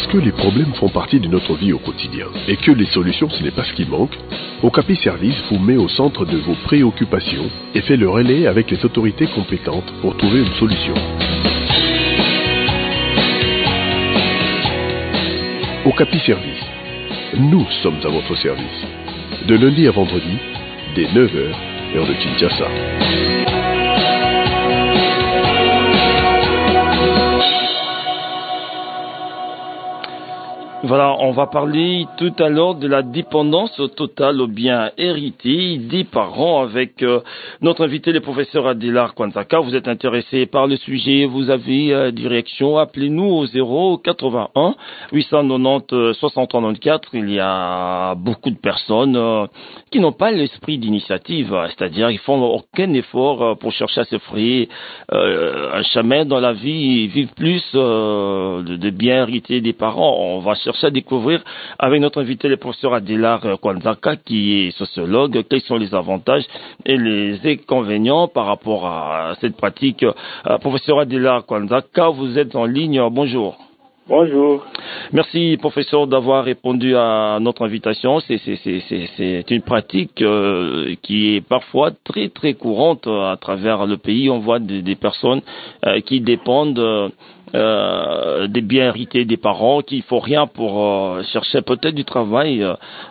Parce que les problèmes font partie de notre vie au quotidien et que les solutions ce n'est pas ce qui manque, Okapi Service vous met au centre de vos préoccupations et fait le relais avec les autorités compétentes pour trouver une solution. Okapi Service. Nous sommes à votre service. De lundi à vendredi, dès 9h, heure de Kinshasa. Voilà, on va parler tout à l'heure de la dépendance totale aux biens hérités des parents avec notre invité, le professeur Adélard Kwanzaka. Vous êtes intéressé par le sujet, vous avez direction, appelez-nous au 081 890 6394. Il y a beaucoup de personnes qui n'ont pas l'esprit d'initiative, c'est-à-dire ils font aucun effort pour chercher à se frayer un chemin dans la vie, vivre plus de biens hérités des parents. On va chercher à découvrir avec notre invité, le professeur Adélard Kwanzaka, qui est sociologue, quels sont les avantages et les inconvénients par rapport à cette pratique. Professeur Adélard Kwanzaka, vous êtes en ligne. Bonjour. Bonjour. Merci, professeur, d'avoir répondu à notre invitation. C'est une pratique qui est parfois très, très courante à travers le pays. On voit des personnes qui dépendent des biens hérités des parents, qui font rien pour chercher peut-être du travail,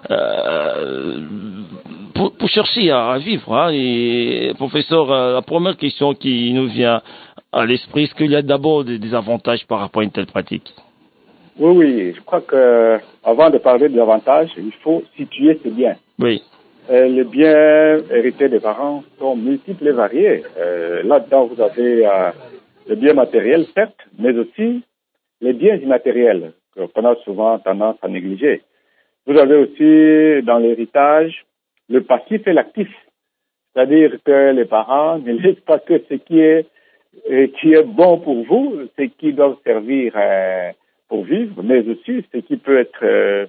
pour chercher à vivre. Hein. Et, professeur, la première question qui nous vient à l'esprit, est-ce qu'il y a d'abord des avantages par rapport à une telle pratique? Oui, je crois que avant de parler des avantages, il faut situer ces biens. Oui. Les biens hérités des parents sont multiples et variés. Là-dedans, vous avez les biens matériels, certes, mais aussi les biens immatériels, qu'on a souvent tendance à négliger. Vous avez aussi, dans l'héritage, le passif et l'actif. C'est-à-dire que les parents ne laissent pas que ce qui est bon pour vous, ce qui doit servir pour vivre, mais aussi ce qui peut être,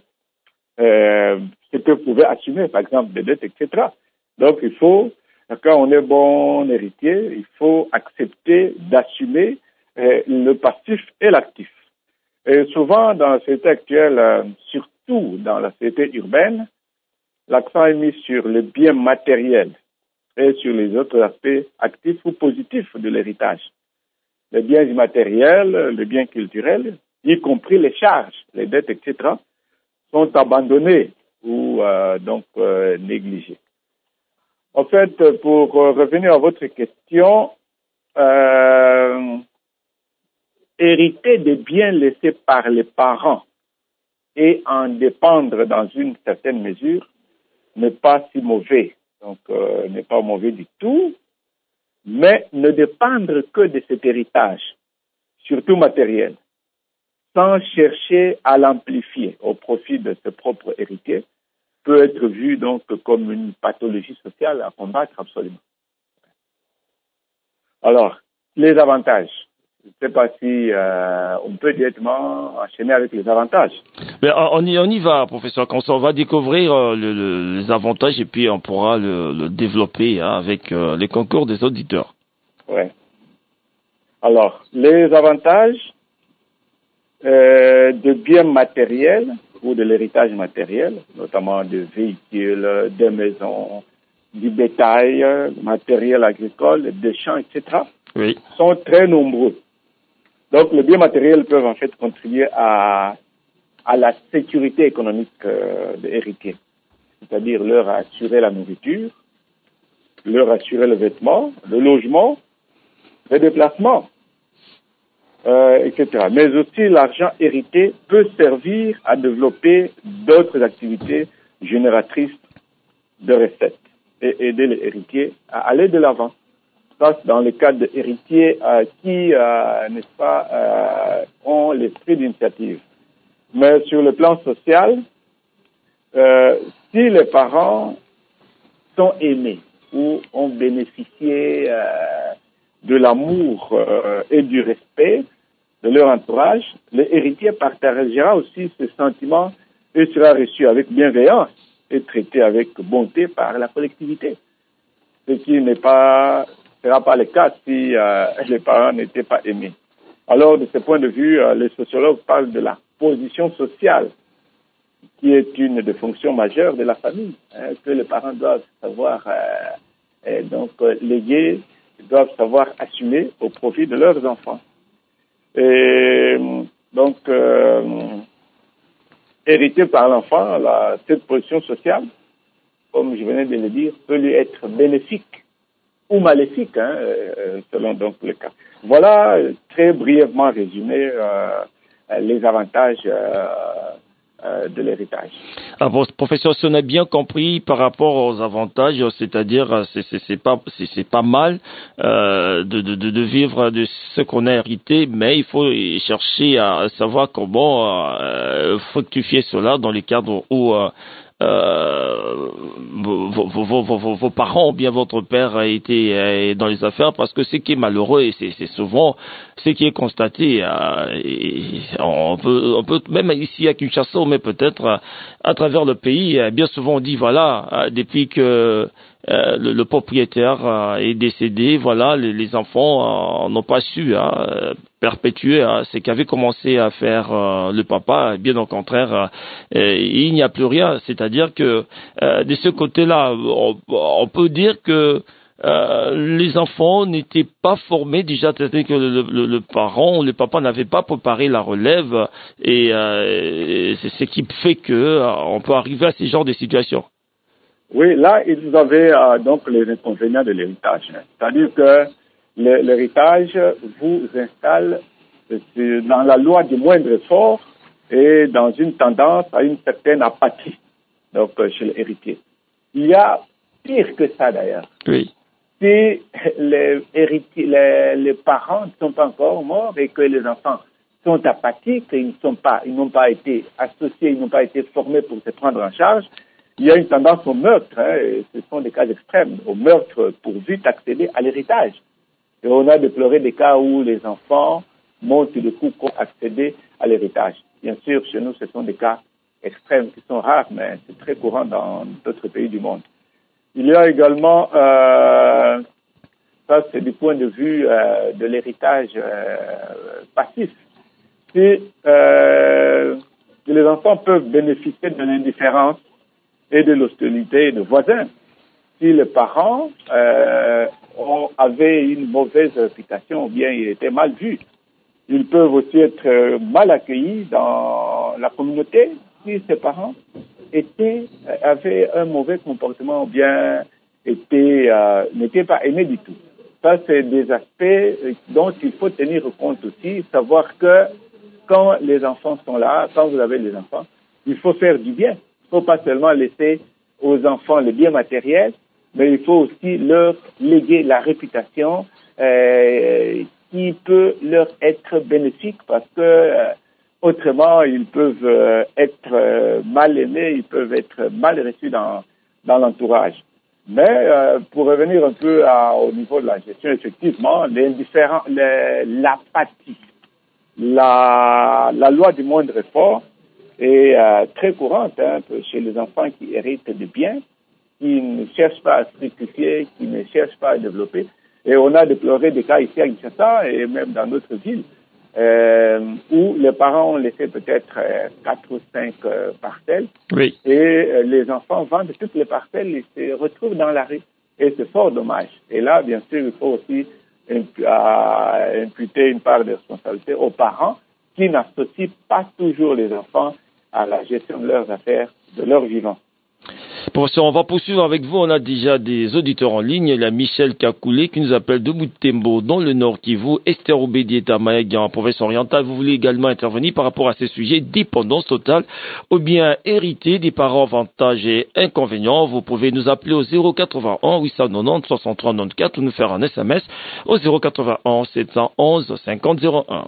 ce que vous pouvez assumer, par exemple des dettes, etc. Donc il faut, quand on est bon héritier, il faut accepter d'assumer le passif et l'actif. Et souvent dans la société actuelle, surtout dans la société urbaine, l'accent est mis sur le bien matériel et sur les autres aspects actifs ou positifs de l'héritage. Les biens immatériels, les biens culturels, y compris les charges, les dettes, etc., sont abandonnés ou négligés. En fait, pour revenir à votre question, hériter des biens laissés par les parents et en dépendre dans une certaine mesure n'est pas si mauvais. Donc, n'est pas mauvais du tout, mais ne dépendre que de cet héritage, surtout matériel, sans chercher à l'amplifier au profit de ses propres héritiers, peut être vu donc comme une pathologie sociale à combattre absolument. Alors, les avantages. Je ne sais pas si on peut directement enchaîner avec les avantages. Mais on y va, professeur. Quand on va découvrir les avantages et puis on pourra le développer avec les concours des auditeurs. Ouais. Alors, les avantages de biens matériels ou de l'héritage matériel, notamment de véhicules, de maisons, du bétail, matériel agricole, des champs, etc., oui, sont très nombreux. Donc, les biens matériels peuvent en fait contribuer à la sécurité économique des héritiers, c'est-à-dire leur assurer la nourriture, leur assurer le vêtement, le logement, les déplacements, etc. Mais aussi, l'argent hérité peut servir à développer d'autres activités génératrices de recettes et aider les héritiers à aller de l'avant. Ça, c'est dans le cadre d'héritiers qui, n'est-ce pas, ont l'esprit d'initiative. Mais sur le plan social, si les parents sont aimés ou ont bénéficié de l'amour et du respect de leur entourage, l'héritier partagera aussi ce sentiment et sera reçu avec bienveillance et traité avec bonté par la collectivité. Ce qui ne sera pas le cas si les parents n'étaient pas aimés. Alors, de ce point de vue, les sociologues parlent de la position sociale qui est une des fonctions majeures de la famille, que les parents doivent savoir léguer, doivent savoir assumer au profit de leurs enfants. Et donc, hérité par l'enfant, cette position sociale, comme je venais de le dire, peut lui être bénéfique ou maléfique, selon donc le cas. Voilà, très brièvement résumé, les avantages de l'héritage. Ah bon, professeur, si on a bien compris par rapport aux avantages, c'est-à-dire c'est pas mal de vivre de ce qu'on a hérité, mais il faut chercher à savoir comment fructifier cela dans les cadres où vos parents ou bien votre père a été dans les affaires, parce que ce qui est malheureux, et c'est souvent ce qui est constaté, et on peut même ici à Kinshasa, mais peut-être à travers le pays, bien souvent on dit voilà, depuis que le propriétaire est décédé, voilà, les enfants n'ont pas su perpétuer ce qu'avait commencé à faire le papa. Bien au contraire, il n'y a plus rien. C'est-à-dire que de ce côté-là, on peut dire que les enfants n'étaient pas formés déjà, c'est-à-dire que le parent ou le papa n'avait pas préparé la relève, et c'est ce qui fait que on peut arriver à ce genre de situation. Oui, là, ils avaient donc les inconvénients de l'héritage. C'est-à-dire que l'héritage vous installe dans la loi du moindre effort et dans une tendance à une certaine apathie, donc chez l'héritier. Il y a pire que ça d'ailleurs. Oui. Si les parents ne sont pas encore morts et que les enfants sont apathiques, et ils n'ont pas été associés, ils n'ont pas été formés pour se prendre en charge, il y a une tendance au meurtre, et ce sont des cas extrêmes, au meurtre pour vite accéder à l'héritage. Et on a déploré des cas où les enfants montent le coup pour accéder à l'héritage. Bien sûr, chez nous, ce sont des cas extrêmes qui sont rares, mais c'est très courant dans d'autres pays du monde. Il y a également, ça c'est du point de vue de l'héritage passif. Si les enfants peuvent bénéficier de l'indifférence et de l'hostilité de voisins, si les parents avaient une mauvaise réputation ou bien ils étaient mal vus, ils peuvent aussi être mal accueillis dans la communauté si ces parents avaient un mauvais comportement ou bien n'étaient pas aimés du tout. Ça, c'est des aspects dont il faut tenir compte aussi, savoir que quand les enfants sont là, quand vous avez les enfants, il faut faire du bien. Il ne faut pas seulement laisser aux enfants le bien matériel, mais il faut aussi leur léguer la réputation qui peut leur être bénéfique, parce que autrement ils peuvent être mal aimés, ils peuvent être mal reçus dans l'entourage. Mais pour revenir un peu au niveau de la gestion, effectivement, l'apathie, la loi du moindre effort est très courante chez les enfants qui héritent de biens, qui ne cherchent pas à se rectifier, qui ne cherchent pas à développer. Et on a déploré des cas ici à Kinshasa et même dans d'autres villes où les parents ont laissé peut-être 4 ou 5 parcelles. Oui. Et les enfants vendent toutes les parcelles et se retrouvent dans la rue. Et c'est fort dommage. Et là, bien sûr, il faut aussi imputer une part de responsabilité aux parents qui n'associent pas toujours les enfants à la gestion de leurs affaires, de leur vivant. Professeur, on va poursuivre avec vous. On a déjà des auditeurs en ligne. Il y a Michel Kakoulé qui nous appelle de Butembo, dans le Nord Kivu. Esther Obedieta Maeg en province orientale. Vous voulez également intervenir par rapport à ces sujets, dépendance totale ou bien hérité des parents, avantages et inconvénients. Vous pouvez nous appeler au 081 890 63 94 ou nous faire un SMS au 081 711 50 01.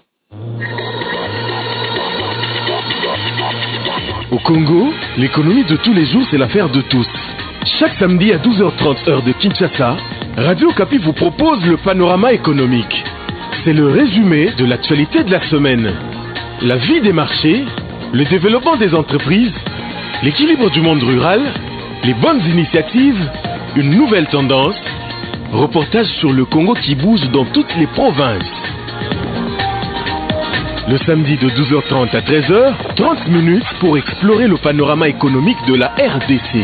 Au Congo, l'économie de tous les jours, c'est l'affaire de tous. Chaque samedi à 12h30 heure de Kinshasa, Radio Okapi vous propose le panorama économique. C'est le résumé de l'actualité de la semaine. La vie des marchés, le développement des entreprises, l'équilibre du monde rural, les bonnes initiatives, une nouvelle tendance, reportage sur le Congo qui bouge dans toutes les provinces. Le samedi de 12h30 à 13h, 30 minutes pour explorer le panorama économique de la RDC.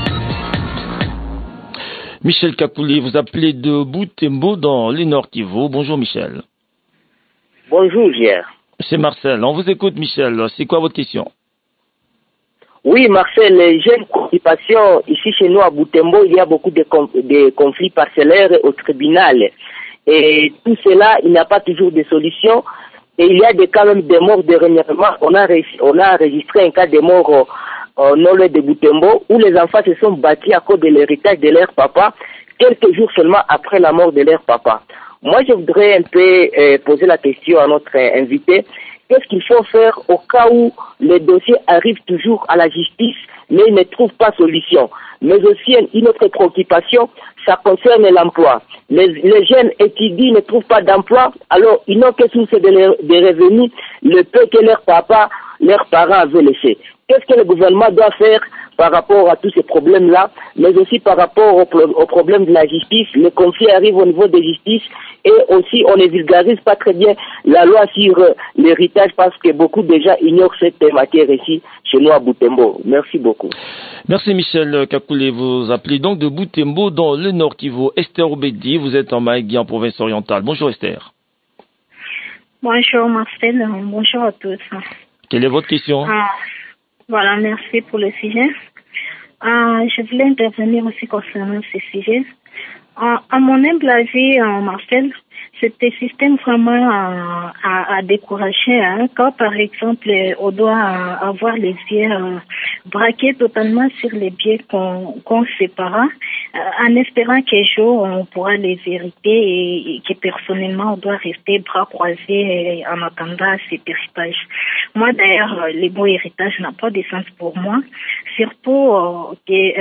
Michel Kakouli, vous appelez de Butembo dans les Nord Kivu. Bonjour Michel. Bonjour Gérard. C'est Marcel, on vous écoute Michel. C'est quoi votre question? Oui Marcel, j'ai une préoccupation. Ici chez nous à Butembo, il y a beaucoup de conflits parcellaires au tribunal. Et tout cela, il n'y a pas toujours de solution. Et il y a des cas même de morts dernièrement. On a enregistré un cas de mort au nord de Butembo où les enfants se sont battus à cause de l'héritage de leur papa, quelques jours seulement après la mort de leur papa. Moi, je voudrais un peu poser la question à notre invité. Qu'est-ce qu'il faut faire au cas où les dossiers arrivent toujours à la justice, mais ils ne trouvent pas solution? Mais aussi, une autre préoccupation, ça concerne l'emploi. Les jeunes étudient, ne trouvent pas d'emploi, alors ils n'ont que source de revenus, le peu que leurs parents avaient laissé. Qu'est-ce que le gouvernement doit faire par rapport à tous ces problèmes-là, mais aussi par rapport au problème de la justice? Le conflit arrive au niveau de la justice et aussi on ne vulgarise pas très bien la loi sur l'héritage parce que beaucoup déjà ignorent cette matière ici chez nous à Butembo. Merci beaucoup. Merci Michel Kakoulé. Vous appelez donc de Butembo dans le Nord Kivu. Esther Obedi, vous êtes en Maïgui en province orientale. Bonjour Esther. Bonjour Marcel, bonjour à tous. Quelle est votre question? Voilà, merci pour le sujet. Je voulais intervenir aussi concernant ce sujet. À mon humble avis, Marcel, c'est un système vraiment à décourager. Hein. Quand, par exemple, on doit avoir les yeux braqués totalement sur les biens qu'on sépara, en espérant qu'un jour on pourra les hériter et que personnellement on doit rester bras croisés en attendant cet héritage. Moi, d'ailleurs, le mot héritage n'a pas de sens pour moi, surtout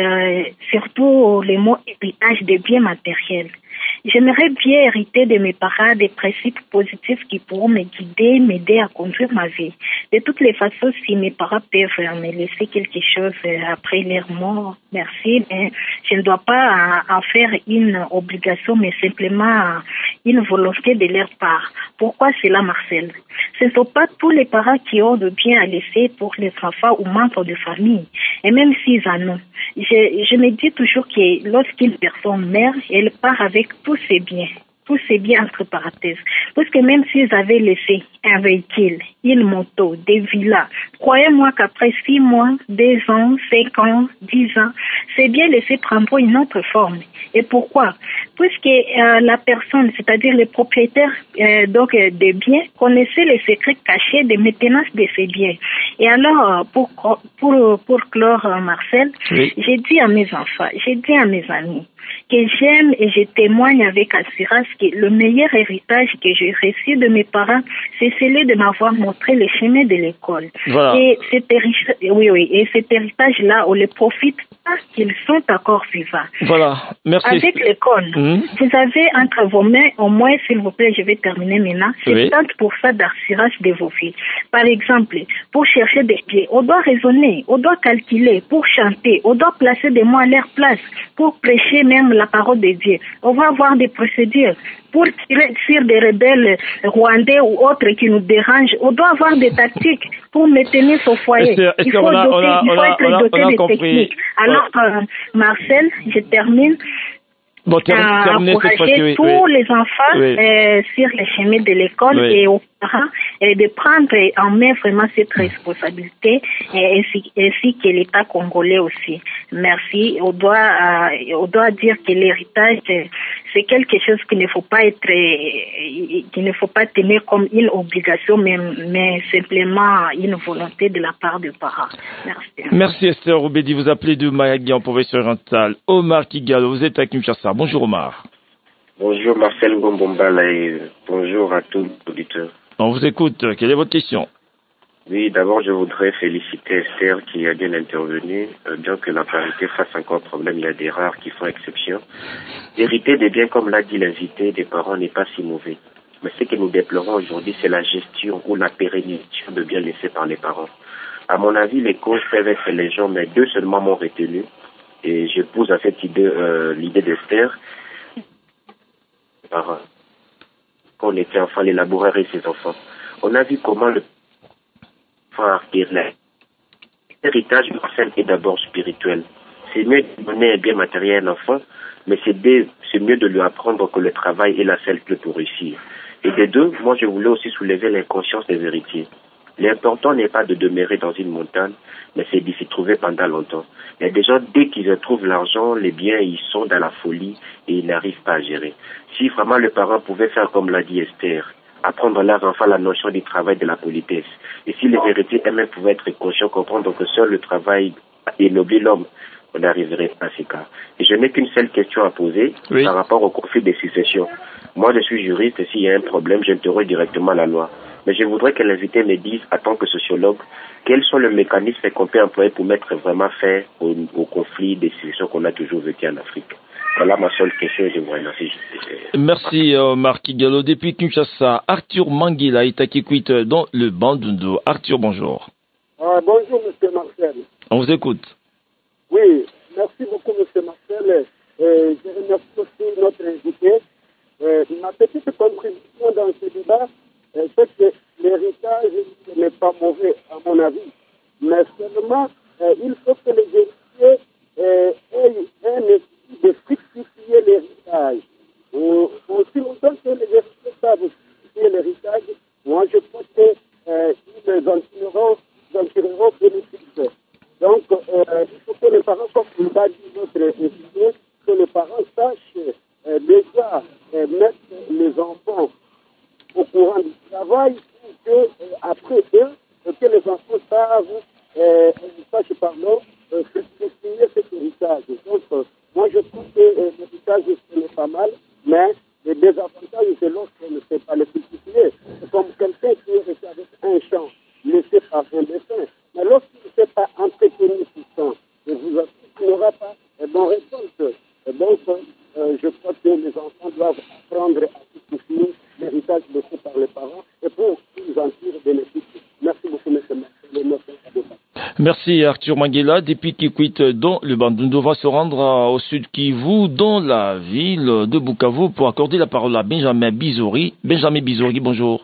le mot héritage des biens matériels. J'aimerais bien hériter de mes parents des principes positifs qui pourront me guider, m'aider à conduire ma vie. De toutes les façons, si mes parents peuvent me laisser quelque chose après leur mort, merci, mais je ne dois pas en faire une obligation, mais simplement une volonté de leur part. Pourquoi cela, Marcel? Ce ne sont pas tous les parents qui ont de bien à laisser pour les enfants ou membres de famille, et même s'ils en ont. Je me dis toujours que lorsqu'une personne meurt, elle part avec tous ses biens entre parenthèses. Parce que même s'ils avaient laissé un véhicule, une moto, des villas, croyez-moi qu'après 6 mois, 2 ans, 5 ans, 10 ans, ces biens laissés prendront une autre forme. Et pourquoi? Puisque la personne, c'est-à-dire le propriétaire des biens, connaissait les secrets cachés de maintenance de ces biens. Et alors, pour clore, Marcel, oui. J'ai dit à mes enfants, j'ai dit à mes amis, que j'aime et je témoigne avec assurance que le meilleur héritage que j'ai reçu de mes parents, c'est celui de m'avoir montré le chemin de l'école. Voilà. Et cet héritage-là, on le profite parce qu'ils sont encore vivants. Voilà, merci. Avec l'école, vous avez entre vos mains, au moins, s'il vous plaît, je vais terminer maintenant, 70% d'assurance de vos vies. Par exemple, pour chercher des pieds, on doit raisonner, on doit calculer, pour chanter, on doit placer des mots à leur place, pour prêcher même la parole de Dieu. On va avoir des procédures. Pour tirer sur des rebelles rwandais ou autres qui nous dérangent, on doit avoir des tactiques pour maintenir son foyer. Il faut être doté de techniques. Alors, Marcel, je termine. Bon, encourager tous les enfants sur le chemin de l'école et aux parents et de prendre en main vraiment cette responsabilité ainsi que l'État congolais aussi. Merci. On doit dire que l'héritage c'est quelque chose qu'il ne faut pas tenir comme une obligation, mais simplement une volonté de la part des parents. Merci. Merci Esther Obedi. Vous appelez de Maïgui en province orientale. Omar Kigalo, vous êtes à Kinshasa. Bonjour Omar. Bonjour Marcel Ngombombala et bonjour à tous les auditeurs. On vous écoute. Quelle est votre question? Oui, d'abord je voudrais féliciter Esther qui a bien intervenu. Bien que la parité fasse encore problème, il y a des rares qui font exception. Hériter des biens, comme l'a dit l'invité, des parents n'est pas si mauvais. Mais ce que nous déplorons aujourd'hui, c'est la gestion ou la pérennisation de biens laissés par les parents. À mon avis, les causes peuvent être légion, mais 2 seulement m'ont retenu. Et je pose à cette idée l'idée d'Esther. Quand on était enfant, les laboureurs et ses enfants. on a vu comment le l'héritage est d'abord spirituel. C'est mieux de donner un bien matériel à l'enfant, mais c'est mieux de lui apprendre que le travail est la seule clé pour réussir. Et des deux, moi je voulais aussi soulever l'inconscience des héritiers. L'important n'est pas de demeurer dans une montagne, mais c'est d'y s'y trouver pendant longtemps. Il y a des gens, dès qu'ils trouvent l'argent, les biens, ils sont dans la folie et ils n'arrivent pas à gérer. Si vraiment les parents pouvaient faire comme l'a dit Esther, apprendre à leurs enfants la notion du travail, de la politesse. Et si les héritiers eux-mêmes pouvaient être conscients, comprendre que seul le travail ennoblit l'homme, on n'arriverait pas à ces cas. Et je n'ai qu'une seule question à poser par rapport au conflit des successions. Moi, je suis juriste et s'il y a un problème, j'interroge directement la loi. Mais je voudrais que l'invité me dise, en tant que sociologue, quels sont les mécanismes qu'on peut employer pour mettre vraiment fin au conflit des successions qu'on a toujours vécu en Afrique. Voilà ma seule question et je vous remercie. Merci Marc Gallo. Depuis Kinshasa, Arthur Manguila est à Kikwit dans le Bandundu. Arthur, bonjour. Bonjour Monsieur Marcel. On vous écoute. Oui, merci beaucoup Monsieur Marcel. Je remercie aussi notre invité. Ma petite contribution dans ce débat, c'est que l'héritage n'est pas mauvais à mon avis. Mais seulement, il faut que les héritiers aient un esprit de fructifier l'héritage. Aussi longtemps que les héritiers savent fructifier l'héritage, moi je pense qu'ils en tireront bénéfice. Donc, il faut que les parents, comme l'a dit notre invité, que les parents sachent déjà mettre les enfants au courant du travail, que après eux, que les enfants sachent fructifier cet héritage. Donc, moi je trouve que l'héritage n'est pas mal, mais les désavantages, c'est lorsqu'on ne sait pas le fructifier. C'est comme quelqu'un qui est resté avec un champ laissé par un dessin. Mais lorsqu'il ne sait pas entretenir ce champ, je vous assure qu'il n'aura pas bonne récolte. Donc, je crois que les enfants doivent apprendre à fructifier l'héritage laissé par les parents et pour qu'ils en tirent bénéfice. Merci beaucoup, M. Marcel. Merci Arthur Manguela. Depuis Kikwit dans le Bandundu, va se rendre au sud Kivu, dans la ville de Bukavu, pour accorder la parole à Benjamin Bizori. Benjamin Bizori, bonjour.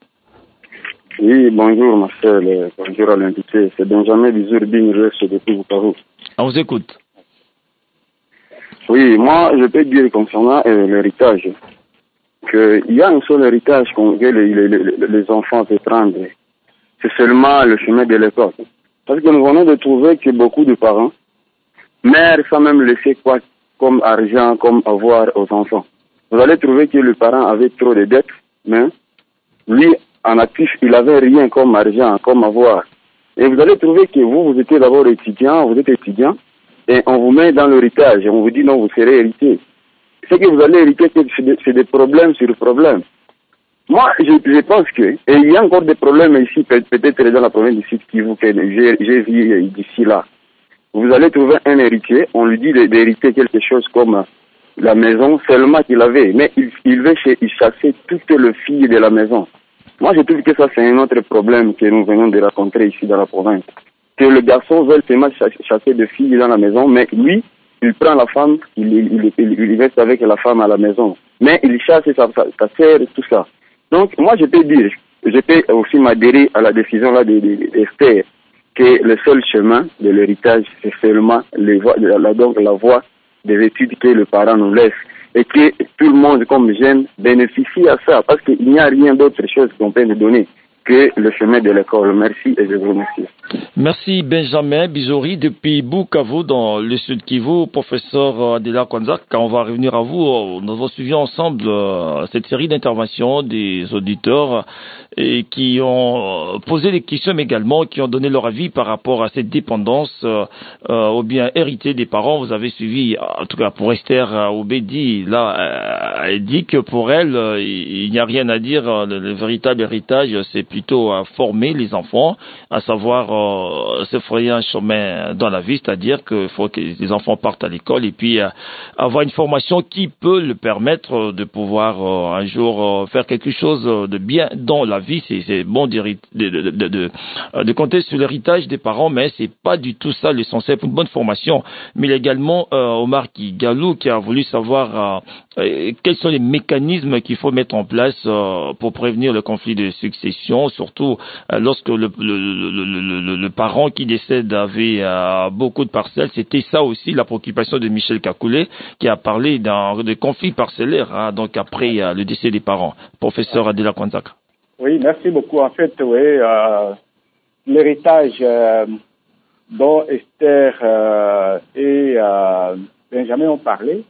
Oui, bonjour Marcel, bonjour à l'invité. C'est Benjamin Bizori, depuis Bukavu. On vous écoute. Oui, moi je peux dire concernant l'héritage, qu'il y a un seul héritage que les enfants peuvent prendre. C'est seulement le chemin de l'école. Parce que nous venons de trouver que beaucoup de parents, mères, sans même laisser quoi comme argent, comme avoir aux enfants. Vous allez trouver que le parent avait trop de dettes, mais lui, en actif, il avait rien comme argent, comme avoir. Et vous allez trouver que vous étiez d'abord étudiant, vous êtes étudiant, et on vous met dans l'héritage, et on vous dit non, vous serez héritier. Ce que vous allez hériter, c'est des problèmes sur problèmes. Moi, je pense que, et il y a encore des problèmes ici, peut-être dans la province du Sud Kivu, que j'ai vu d'ici là. Vous allez trouver un héritier, on lui dit d'hériter quelque chose comme la maison seulement qu'il avait, mais il veut chasser toutes les filles de la maison. Moi, je trouve que ça, c'est un autre problème que nous venons de rencontrer ici dans la province. Que le garçon veut seulement chasser des filles dans la maison, mais lui, il prend la femme, il reste avec la femme à la maison. Mais il chasse sa sœur et tout ça. Donc, moi, je peux aussi m'adhérer à la décision là d'Esther, que le seul chemin de l'héritage, c'est seulement la voie des études que le parent nous laisse. Et que tout le monde, comme jeune, bénéficie à ça, parce qu'il n'y a rien d'autre chose qu'on peut nous donner que le chemin de l'école. Merci et je vous remercie. Merci Benjamin Bizori depuis Bukavu dans le sud Kivu, professeur Adela Kwanzak. Quand on va revenir à vous, nous avons suivi ensemble cette série d'interventions des auditeurs et qui ont posé des questions mais également qui ont donné leur avis par rapport à cette dépendance au bien hérité des parents. Vous avez suivi, en tout cas pour Esther Oubedi, là, elle dit que pour elle, il n'y a rien à dire. Le véritable héritage, c'est plutôt à former les enfants, à savoir se frayer un chemin dans la vie, c'est-à-dire qu'il faut que les enfants partent à l'école et puis avoir une formation qui peut le permettre de pouvoir un jour faire quelque chose de bien dans la vie. C'est bon de compter sur l'héritage des parents, mais c'est pas du tout ça l'essentiel pour une bonne formation. Mais il y a également Omar Galou qui a voulu savoir quels sont les mécanismes qu'il faut mettre en place pour prévenir le conflit de succession succession, surtout lorsque le parent qui décède avait beaucoup de parcelles. C'était ça aussi la préoccupation de Michel Kakoulé, qui a parlé de conflits parcellaires, donc après le décès des parents. Professeur Adela Kwanzaka. Oui, merci beaucoup. En fait, oui, l'héritage dont Esther et Benjamin ont parlé,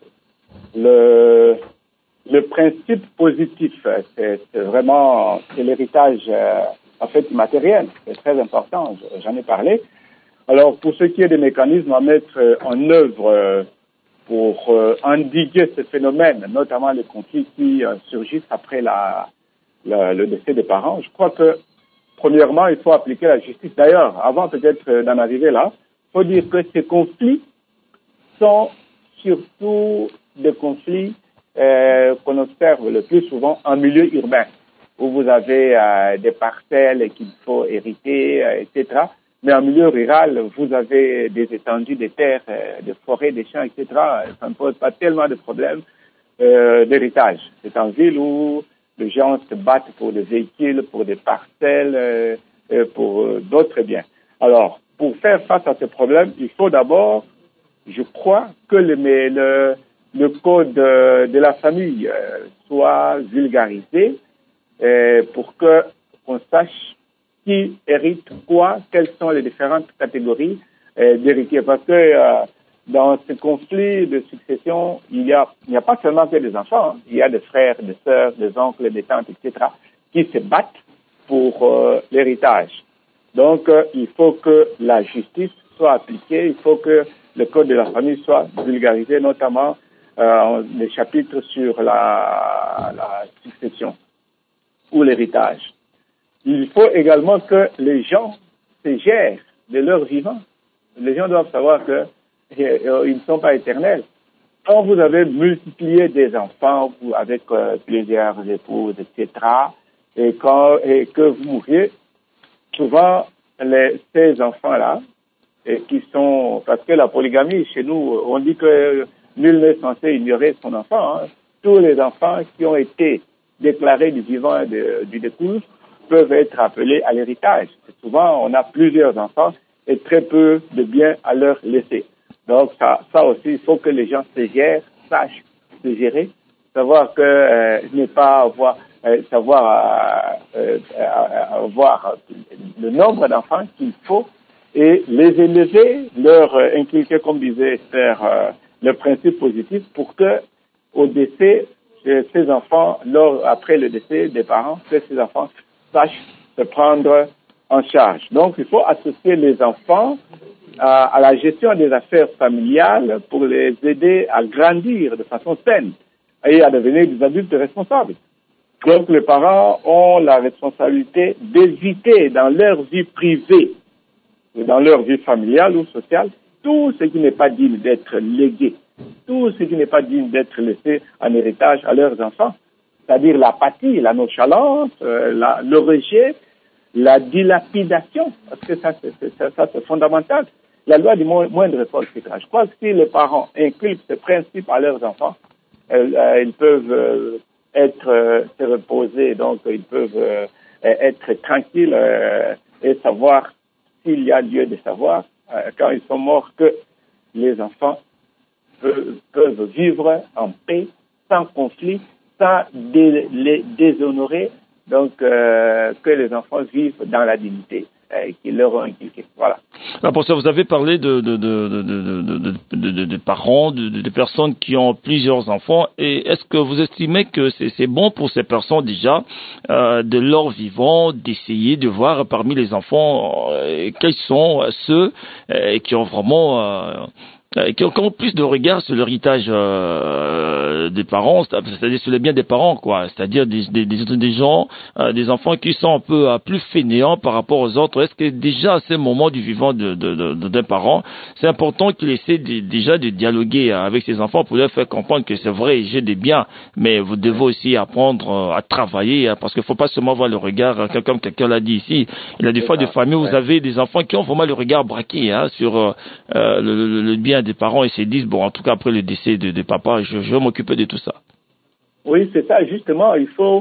le principe positif, c'est vraiment l'héritage en fait matériel, c'est très important, j'en ai parlé. Alors pour ce qui est des mécanismes à mettre en œuvre pour endiguer ce phénomène, notamment les conflits qui surgissent après le décès des parents, je crois que premièrement, il faut appliquer la justice. D'ailleurs, avant peut-être d'en arriver là, il faut dire que ces conflits sont surtout des conflits qu'on observe le plus souvent en milieu urbain, où vous avez des parcelles qu'il faut hériter, etc. Mais en milieu rural, vous avez des étendues de terres, des forêts, des champs, etc. Ça ne pose pas tellement de problèmes d'héritage. C'est en ville où les gens se battent pour des véhicules, pour des parcelles, pour d'autres biens. Alors, pour faire face à ce problème, il faut d'abord, je crois, que le code de la famille soit vulgarisé pour qu'on sache qui hérite quoi, quelles sont les différentes catégories d'héritiers. Parce que dans ce conflit de succession, il n'y a pas seulement que des enfants, il y a des frères, des sœurs, des oncles, des tantes, etc., qui se battent pour l'héritage. Donc, il faut que la justice soit appliquée, il faut que le code de la famille soit vulgarisé, notamment les chapitres sur la succession ou l'héritage. Il faut également que les gens se gèrent de leur vivant. Les gens doivent savoir que ils ne sont pas éternels. Quand vous avez multiplié des enfants avec plusieurs épouses, etc., et que vous mouriez, souvent ces enfants-là, qui sont, parce que la polygamie chez nous, on dit que nul n'est censé ignorer son enfant. Hein. Tous les enfants qui ont été déclarés du vivant et du découvre peuvent être appelés à l'héritage. Souvent, on a plusieurs enfants et très peu de biens à leur laisser. Donc, ça aussi, il faut que les gens se gèrent, sachent se gérer, savoir que ne pas avoir, avoir le nombre d'enfants qu'il faut et les élever, leur inculquer, comme disait Esther, le principe positif pour que, au décès, ces enfants, après le décès des parents, que ces enfants sachent se prendre en charge. Donc, il faut associer les enfants à la gestion des affaires familiales pour les aider à grandir de façon saine et à devenir des adultes responsables. Donc, les parents ont la responsabilité d'éviter dans leur vie privée, dans leur vie familiale ou sociale, tout ce qui n'est pas digne d'être légué, tout ce qui n'est pas digne d'être laissé en héritage à leurs enfants, c'est-à-dire l'apathie, la nonchalance, le rejet, la dilapidation, parce que ça c'est fondamental. La loi du moindre effort, etc. Je crois que si les parents inculquent ce principe à leurs enfants, ils peuvent se reposer, donc ils peuvent être tranquilles et savoir s'il y a lieu de savoir, quand ils sont morts, que les enfants peuvent vivre en paix, sans conflit, sans les déshonorer, donc que les enfants vivent dans la dignité qui leur ont inculqué. Voilà. Alors pour ça, vous avez parlé de parents, de personnes qui ont plusieurs enfants. Et est-ce que vous estimez que c'est bon pour ces personnes déjà, de leur vivant, d'essayer de voir parmi les enfants quels sont ceux qui ont vraiment qui ont plus de regard sur l'héritage des parents, c'est-à-dire sur les biens des parents, quoi. C'est-à-dire des gens, des enfants qui sont un peu plus fainéants par rapport aux autres. Est-ce que déjà à ce moment du vivant d'un parent, c'est important qu'il essaie déjà de dialoguer avec ses enfants pour leur faire comprendre que c'est vrai, j'ai des biens, mais vous devez aussi apprendre à travailler, parce qu'il faut pas seulement voir le regard, comme quelqu'un l'a dit ici. Il y a des fois des familles où vous avez des enfants qui ont vraiment le regard braqué sur le bien des parents et se disent, bon, en tout cas après le décès de papa, je vais m'occuper de tout ça. Oui, c'est ça, justement, il faut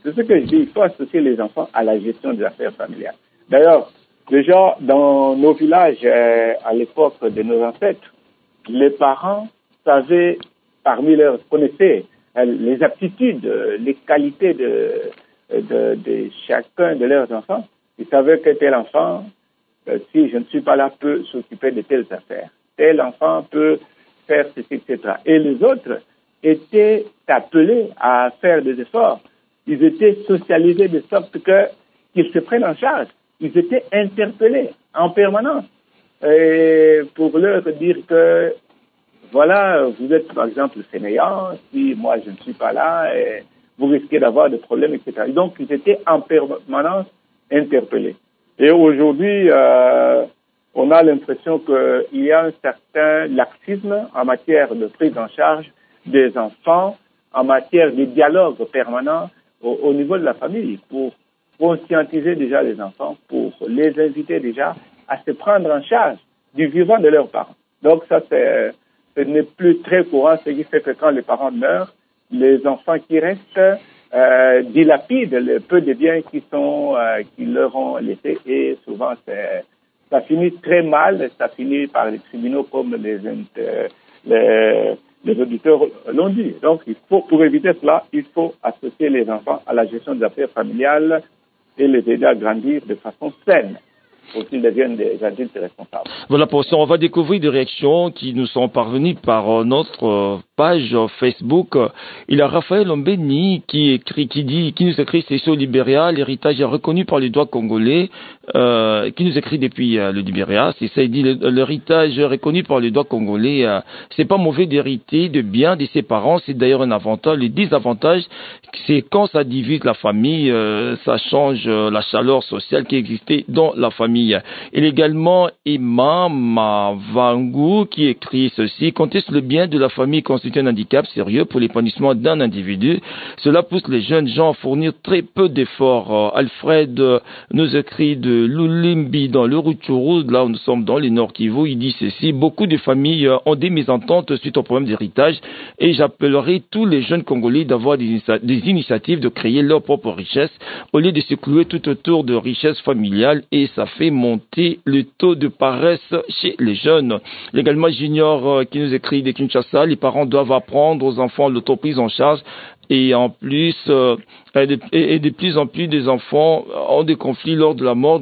C'est ce que je dis, il faut associer les enfants à la gestion des affaires familiales. D'ailleurs, déjà, dans nos villages, à l'époque de nos ancêtres, les parents savaient, connaissaient les aptitudes, les qualités de chacun de leurs enfants. Ils savaient que tel enfant, si je ne suis pas là, peut s'occuper de telles affaires. Tel enfant peut faire ceci, etc. Et les autres étaient appelés à faire des efforts. Ils étaient socialisés de sorte qu'ils se prennent en charge. Ils étaient interpellés en permanence pour leur dire que voilà, vous êtes par exemple fainéant, si moi je ne suis pas là, vous risquez d'avoir des problèmes, etc. Et donc ils étaient en permanence interpellés. Et aujourd'hui, on a l'impression qu'il y a un certain laxisme en matière de prise en charge des enfants, en matière de dialogue permanent au niveau de la famille, pour conscientiser déjà les enfants, pour les inviter déjà à se prendre en charge du vivant de leurs parents. Donc ça, ce n'est plus très courant, ce qui fait que quand les parents meurent, les enfants qui restent dilapident le peu de biens qui leur ont laissés, et souvent ça finit très mal, ça finit par les tribunaux comme les auditeurs l'ont dit. Donc pour éviter cela, il faut associer les enfants à la gestion des affaires familiales et les aider à grandir de façon saine, pour qu'ils deviennent des adultes responsables. Voilà, pour ça, on va découvrir des réactions qui nous sont parvenues par notre page Facebook. Il y a Raphaël Ombeni qui nous écrit c'est au Libéria, l'héritage est reconnu par les droits congolais, qui nous écrit depuis le Libéria. C'est ça, il dit l'héritage reconnu par les droits congolais, c'est pas mauvais d'hériter de biens de ses parents, c'est d'ailleurs un avantage. Les désavantages, c'est quand ça divise la famille, ça change la chaleur sociale qui existait dans la famille. Il y a également Imam Vangu qui écrit ceci: compter sur le bien de la famille constitue un handicap sérieux pour l'épanouissement d'un individu. Cela pousse les jeunes gens à fournir très peu d'efforts. Alfred nous écrit de Lulimbi dans le Rutshuru, là où nous sommes dans le Nord Kivu. Il dit ceci: beaucoup de familles ont des mésententes suite au problème d'héritage, et j'appellerai tous les jeunes Congolais d'avoir des initiatives de créer leur propre richesse au lieu de se clouer tout autour de richesses familiales, et ça fait monter le taux de paresse chez les jeunes. Également Junior qui nous écrit de Kinshasa: les parents doivent apprendre aux enfants l'autoprise en charge, et en plus de plus en plus des enfants ont des conflits lors de la mort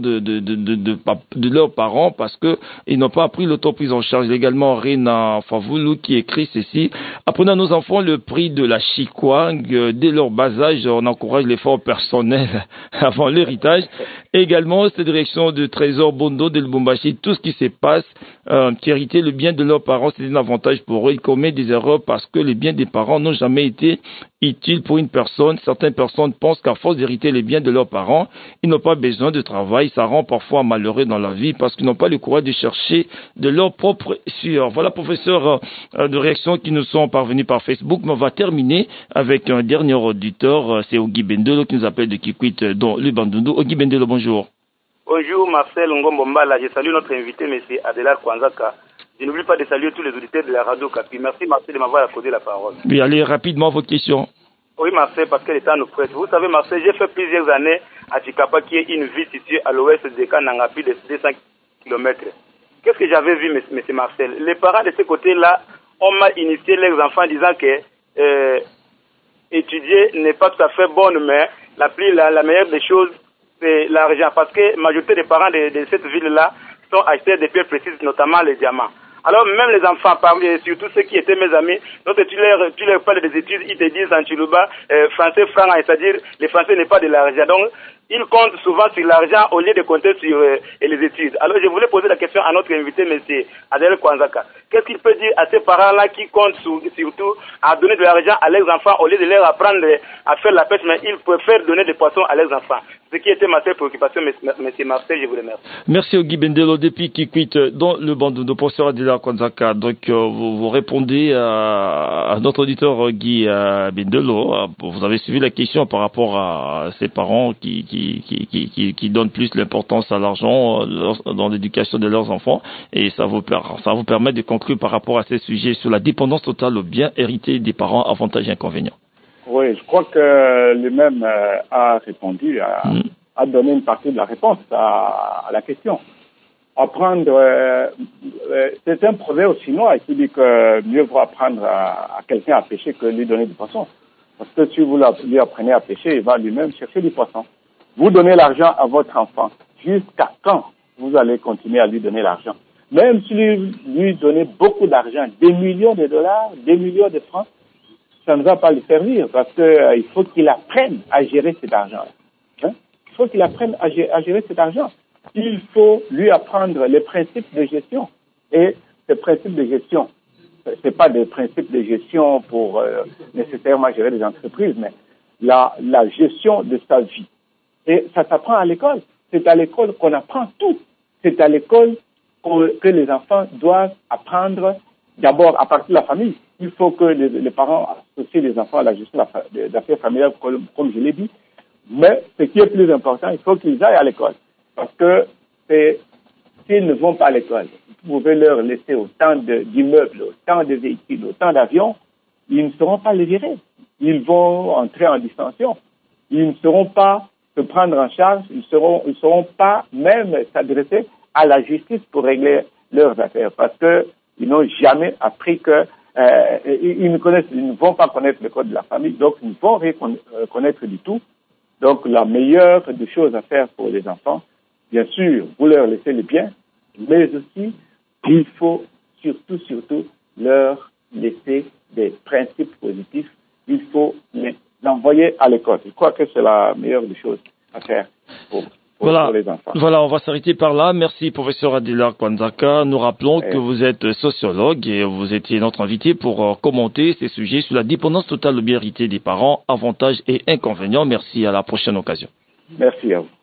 de leurs parents parce que ils n'ont pas appris l'autoprise en charge. Également Rena Favoulou qui écrit ceci: apprenons à nos enfants le prix de la chikwang dès leur bas âge, on encourage l'effort personnel avant l'héritage. Également cette direction de Trésor Bondo de Lubumbashi: tout ce qui se passe, qui héritaient le bien de leurs parents, c'est un avantage pour eux. Ils commettent des erreurs parce que les biens des parents n'ont jamais été utiles pour une personne. Certaines personnes pensent qu'à force d'hériter les biens de leurs parents, ils n'ont pas besoin de travail. Ça rend parfois malheureux dans la vie parce qu'ils n'ont pas le courage de chercher de leur propre sueur. Voilà, professeur, de réactions qui nous sont parvenues par Facebook. Mais on va terminer avec un dernier auditeur. C'est Ogi Bendelo qui nous appelle de Kikwit dans le Bandundu. Ogi Bendelo, bonjour. Bonjour Marcel Ngombombala, je salue notre invité, M. Adélard Kwanzaka. Je n'oublie pas de saluer tous les auditeurs de la radio Kapi. Merci Marcel de m'avoir accordé la parole. Oui, allez rapidement votre question. Oui Marcel, parce que le temps nous presse. Vous savez Marcel, j'ai fait plusieurs années à Chikapa, qui est une ville située à l'ouest de Kananga, plus de 200 km. Qu'est-ce que j'avais vu, M. Marcel? Les parents de ce côté-là ont mal initié leurs enfants disant que étudier n'est pas tout à fait bonne, mais la meilleure des choses, c'est l'argent. Parce que la majorité des parents de cette ville-là sont achetés des pierres précieuses, notamment les diamants. Alors même les enfants, surtout ceux qui étaient mes amis, lorsque tu leur parles des études, ils te disent en Chiluba, français franc, c'est-à-dire les français n'est pas de l'argent. Donc ils comptent souvent sur l'argent au lieu de compter sur les études. Alors je voulais poser la question à notre invité, M. Adel Kwanzaka. Qu'est-ce qu'il peut dire à ces parents-là qui comptent surtout à donner de l'argent à leurs enfants au lieu de leur apprendre à faire la pêche, mais ils préfèrent donner des poissons à leurs enfants? Ce qui était ma seule préoccupation, M. Marcel, je vous remercie. Merci Ogi Bendelo depuis qui quitte dans le bandeau de professeur Adela Kwanzaka. Donc vous répondez à notre auditeur Guy Bendelo. Vous avez suivi la question par rapport à ces parents qui donnent plus l'importance à l'argent dans l'éducation de leurs enfants, et ça vous permet de conclure par rapport à ces sujets sur la dépendance totale aux biens hérités des parents, avantages et inconvénients. Oui, je crois que lui-même a répondu, a donné une partie de la réponse à la question. Apprendre, c'est un proverbe chinois qui dit que mieux vaut apprendre à quelqu'un à pêcher que lui donner du poisson. Parce que si vous lui apprenez à pêcher, il va lui-même chercher du poisson. Vous donnez l'argent à votre enfant. Jusqu'à quand vous allez continuer à lui donner l'argent? Même si lui donnez beaucoup d'argent, des millions de dollars, des millions de francs, ça ne va pas lui servir parce que il faut qu'il apprenne à gérer cet argent. Hein? Il faut qu'il apprenne à gérer cet argent. Il faut lui apprendre les principes de gestion. Et ces principes de gestion, c'est pas des principes de gestion pour nécessairement gérer des entreprises, mais la gestion de sa vie. Et ça s'apprend à l'école. C'est à l'école qu'on apprend tout. C'est à l'école que les enfants doivent apprendre d'abord à partir de la famille. Il faut que les parents associent les enfants à la gestion d'affaires familiales, comme je l'ai dit. Mais ce qui est plus important, il faut qu'ils aillent à l'école. Parce que s'ils ne vont pas à l'école, vous pouvez leur laisser autant d'immeubles, autant de véhicules, autant d'avions, ils ne sauront pas les gérer. Ils vont entrer en distinction. Ils ne sauront pas se prendre en charge, ils ne sauront pas même s'adresser à la justice pour régler leurs affaires. Parce que ils n'ont jamais appris que ils ne vont pas connaître le code de la famille, donc ils ne vont rien connaître du tout. Donc la meilleure des choses à faire pour les enfants, bien sûr, vous leur laissez le bien, mais aussi, il faut surtout leur laisser des principes positifs. Il faut les envoyer à l'école. Je crois que c'est la meilleure des choses à faire pour les enfants. Voilà, on va s'arrêter par là. Merci, professeur Adilar Kwanzaka. Nous rappelons que vous êtes sociologue et vous étiez notre invité pour commenter ces sujets sur la dépendance totale ou bien héritée des parents, avantages et inconvénients. Merci, à la prochaine occasion. Merci à vous.